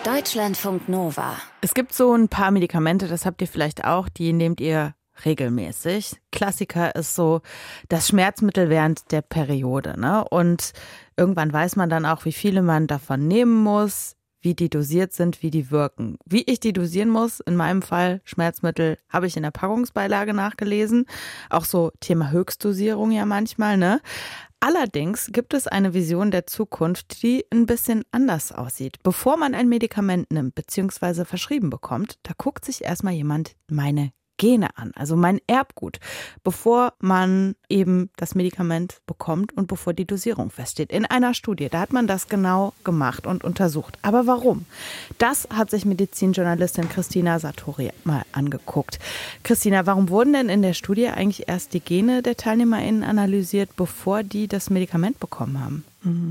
Deutschlandfunk Nova. Es gibt so ein paar Medikamente, das habt ihr vielleicht auch, die nehmt ihr regelmäßig. Klassiker ist so das Schmerzmittel während der Periode, ne? Und irgendwann weiß man dann auch, wie viele man davon nehmen muss, wie die dosiert sind, wie die wirken. Wie ich die dosieren muss, in meinem Fall Schmerzmittel, habe ich in der Packungsbeilage nachgelesen. Auch so Thema Höchstdosierung ja manchmal, ne? Allerdings gibt es eine Vision der Zukunft, die ein bisschen anders aussieht. Bevor man ein Medikament nimmt bzw. verschrieben bekommt, da guckt sich erstmal jemand meine Gene an, also mein Erbgut, bevor man eben das Medikament bekommt und bevor die Dosierung feststeht. In einer Studie, da hat man das genau gemacht und untersucht. Aber warum? Das hat sich Medizinjournalistin Christina Sartori mal angeguckt. Christina, warum wurden denn in der Studie eigentlich erst die Gene der TeilnehmerInnen analysiert, bevor die das Medikament bekommen haben?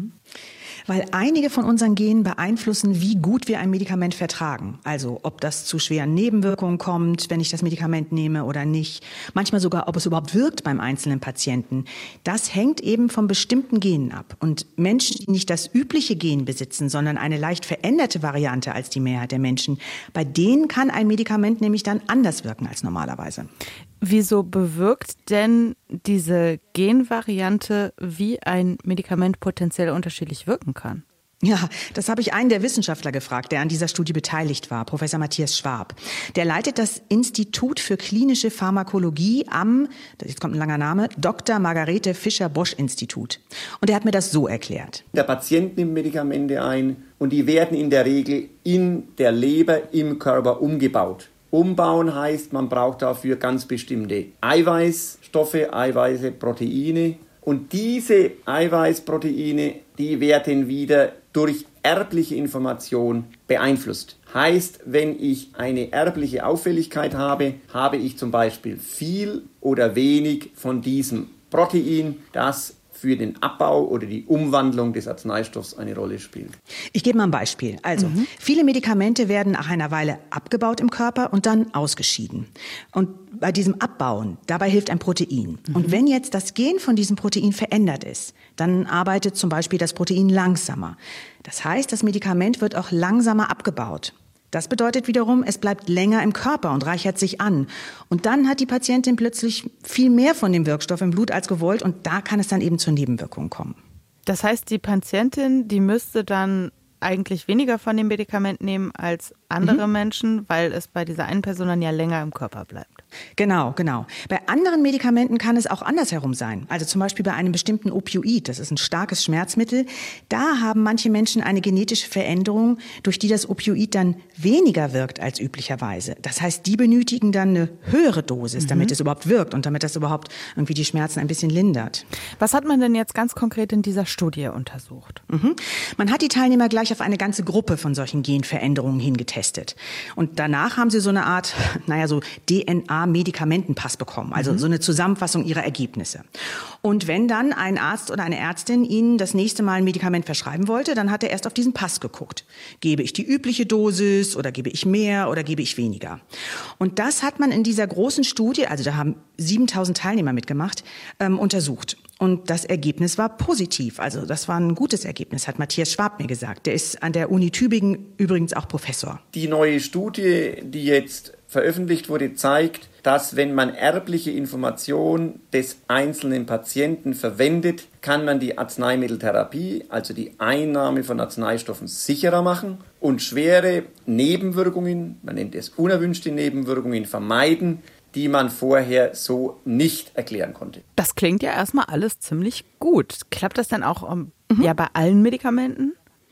Weil einige von unseren Genen beeinflussen, wie gut wir ein Medikament vertragen. Also ob das zu schweren Nebenwirkungen kommt, wenn ich das Medikament nehme oder nicht. Manchmal sogar, ob es überhaupt wirkt beim einzelnen Patienten. Das hängt eben von bestimmten Genen ab. Und Menschen, die nicht das übliche Gen besitzen, sondern eine leicht veränderte Variante als die Mehrheit der Menschen, bei denen kann ein Medikament nämlich dann anders wirken als normalerweise. Wieso bewirkt denn diese Genvariante, wie ein Medikament potenziell unterschiedlich wirken kann? Ja, das habe ich einen der Wissenschaftler gefragt, der an dieser Studie beteiligt war, Professor Matthias Schwab. Der leitet das Institut für klinische Pharmakologie am, jetzt kommt ein langer Name, Dr. Margarete Fischer-Bosch-Institut. Und er hat mir das so erklärt. Der Patient nimmt Medikamente ein und die werden in der Regel in der Leber, im Körper umgebaut. Umbauen heißt, man braucht dafür ganz bestimmte Eiweißstoffe, Eiweiße, Proteine. Und diese Eiweißproteine, die werden wieder durch erbliche Information beeinflusst. Heißt, wenn ich eine erbliche Auffälligkeit habe, habe ich zum Beispiel viel oder wenig von diesem Protein, das für den Abbau oder die Umwandlung des Arzneistoffs eine Rolle spielt. Ich gebe mal ein Beispiel. Also, viele Medikamente werden nach einer Weile abgebaut im Körper und dann ausgeschieden. Und bei diesem Abbauen, dabei hilft ein Protein. Und wenn jetzt das Gen von diesem Protein verändert ist, dann arbeitet zum Beispiel das Protein langsamer. Das heißt, das Medikament wird auch langsamer abgebaut. Das bedeutet wiederum, es bleibt länger im Körper und reichert sich an. Und dann hat die Patientin plötzlich viel mehr von dem Wirkstoff im Blut als gewollt und da kann es dann eben zur Nebenwirkung kommen. Das heißt, die Patientin, die müsste dann eigentlich weniger von dem Medikament nehmen als andere Menschen, weil es bei dieser einen Person dann ja länger im Körper bleibt. Genau. Bei anderen Medikamenten kann es auch andersherum sein. Also zum Beispiel bei einem bestimmten Opioid, das ist ein starkes Schmerzmittel. Da haben manche Menschen eine genetische Veränderung, durch die das Opioid dann weniger wirkt als üblicherweise. Das heißt, die benötigen dann eine höhere Dosis, damit es überhaupt wirkt und damit das überhaupt irgendwie die Schmerzen ein bisschen lindert. Was hat man denn jetzt ganz konkret in dieser Studie untersucht? Man hat die Teilnehmer gleich auf eine ganze Gruppe von solchen Genveränderungen hingetestet. Und danach haben sie so eine Art, so DNA-Medikamentenpass bekommen, also so eine Zusammenfassung ihrer Ergebnisse. Und wenn dann ein Arzt oder eine Ärztin ihnen das nächste Mal ein Medikament verschreiben wollte, dann hat er erst auf diesen Pass geguckt. Gebe ich die übliche Dosis oder gebe ich mehr oder gebe ich weniger? Und das hat man in dieser großen Studie, also da haben 7.000 Teilnehmer mitgemacht, untersucht. Und das Ergebnis war positiv. Also das war ein gutes Ergebnis, hat Matthias Schwab mir gesagt. Der ist an der Uni Tübingen übrigens auch Professor. Die neue Studie, die jetzt veröffentlicht wurde, zeigt, dass wenn man erbliche Information des einzelnen Patienten verwendet, kann man die Arzneimitteltherapie, also die Einnahme von Arzneistoffen, sicherer machen und schwere Nebenwirkungen, man nennt es unerwünschte Nebenwirkungen, vermeiden, die man vorher so nicht erklären konnte. Das klingt ja erstmal alles ziemlich gut. Klappt das dann auch bei allen Medikamenten?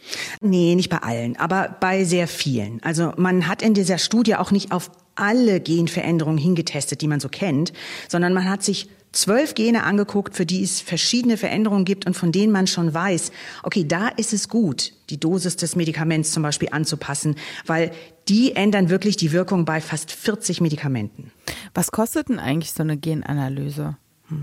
Nee, nicht bei allen, aber bei sehr vielen. Also man hat in dieser Studie auch nicht auf alle Genveränderungen hingetestet, die man so kennt, sondern man hat sich 12 Gene angeguckt, für die es verschiedene Veränderungen gibt und von denen man schon weiß, okay, da ist es gut, die Dosis des Medikaments zum Beispiel anzupassen, weil die ändern wirklich die Wirkung bei fast 40 Medikamenten. Was kostet denn eigentlich so eine Genanalyse?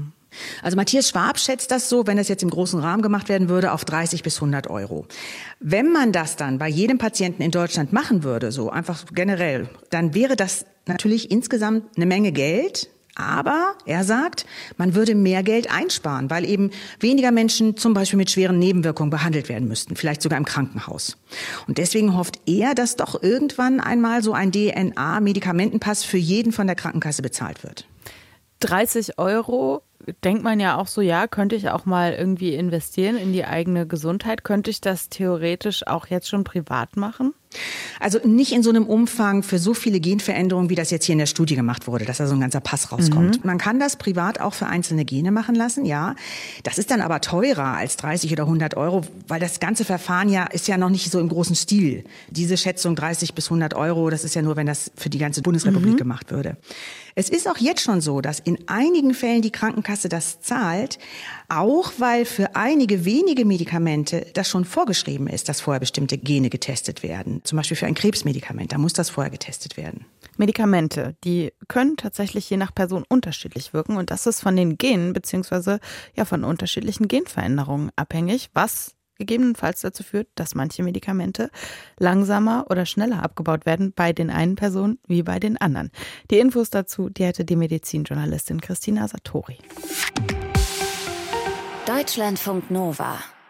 Also Matthias Schwab schätzt das so, wenn das jetzt im großen Rahmen gemacht werden würde, auf 30 bis 100 Euro. Wenn man das dann bei jedem Patienten in Deutschland machen würde, so einfach generell, dann wäre das natürlich insgesamt eine Menge Geld. Aber er sagt, man würde mehr Geld einsparen, weil eben weniger Menschen zum Beispiel mit schweren Nebenwirkungen behandelt werden müssten, vielleicht sogar im Krankenhaus. Und deswegen hofft er, dass doch irgendwann einmal so ein DNA-Medikamentenpass für jeden von der Krankenkasse bezahlt wird. 30 €, denkt man ja auch so, ja, könnte ich auch mal irgendwie investieren in die eigene Gesundheit? Könnte ich das theoretisch auch jetzt schon privat machen? Also nicht in so einem Umfang für so viele Genveränderungen, wie das jetzt hier in der Studie gemacht wurde, dass da so ein ganzer Pass rauskommt. Man kann das privat auch für einzelne Gene machen lassen, ja. Das ist dann aber teurer als 30 oder 100 €, weil das ganze Verfahren ist ja noch nicht so im großen Stil. Diese Schätzung 30 bis 100 €, das ist ja nur, wenn das für die ganze Bundesrepublik gemacht würde. Es ist auch jetzt schon so, dass in einigen Fällen die Krankenkasse das zahlt, auch weil für einige wenige Medikamente das schon vorgeschrieben ist, dass vorher bestimmte Gene getestet werden. Zum Beispiel für ein Krebsmedikament, da muss das vorher getestet werden. Medikamente, die können tatsächlich je nach Person unterschiedlich wirken und das ist von den Genen bzw. von unterschiedlichen Genveränderungen abhängig, was gegebenenfalls dazu führt, dass manche Medikamente langsamer oder schneller abgebaut werden bei den einen Personen wie bei den anderen. Die Infos dazu, die hatte die Medizinjournalistin Christina Satori. Deutschlandfunk Nova